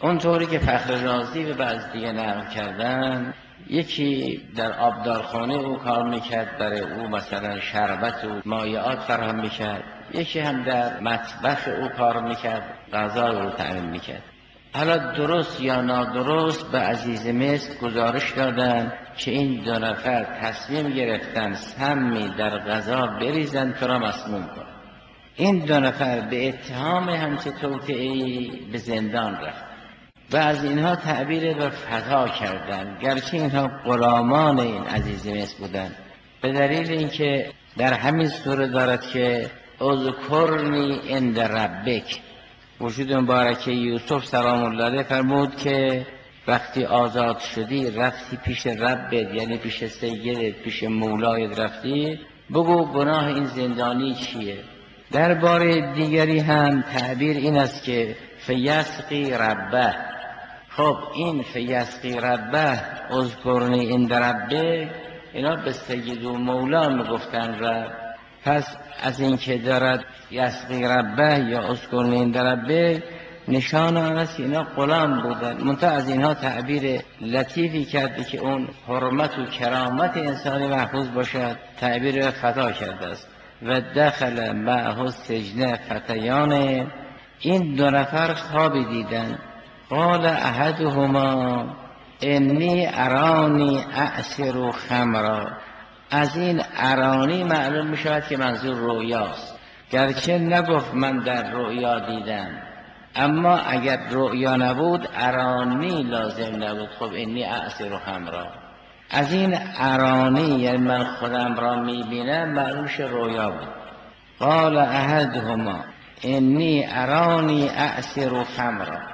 اونطوری که فخر رازی به بعض دیگه نقل کردن، یکی در آبدارخانه او کار میکرد، برای او مثلا شربت و مایعات فراهم میکرد، یکی هم در مطبخ او کار میکرد، غذا رو تأمین میکرد. حالا درست یا نادرست به عزیز مصر گزارش دادن که این دو نفر تصمیم گرفتن سمی در غذا بریزن تو را مسموم کن. این دو نفر به اتهام همچه توطئه‌ای به زندان رفت و از اینها تعبیر به فدا کردند، گرچه اینها غلامان این عزیز مصر بودند، به دلیل اینکه در همین سوره دارد که اذکرنی عند ربک. وجود مبارک یوسف سلام الله علیه فرمود که وقتی آزاد شدی رفتی پیش ربت، یعنی پیش سیدت، پیش مولایت رفتی، بگو گناه این زندانی چیه. در باره دیگری هم تعبیر این است که فیسقی ربه. خب این فیسقی ربه، اذکرنی عند ربک، اینا به سید و مولا میگفتن رب. پس از این که دارد یسقی ربه یا اذکرنی عند ربک، نشان آن است که اینا غلام بودن، منتها از اینها تعبیر لطیفی کرده که اون حرمت و کرامت انسانی محفوظ باشد، تعبیر فدا کرده است. و دخل معه السجن فتیان، این دو نفر خوابی دیدن. قال احدهما انی ارانی اعصر خمرا. از این ارانی معلوم می شود که منظور رؤیاست، گرچه نگفت من در رؤیا دیدم، اما اگر رؤیا نبود ارانی لازم نبود. خب انی اعصر خمرا، از این ارانی یعنی من خودم را می بینم، معلوم شه رؤیا بود. قال احدهما انی ارانی اعصر خمرا،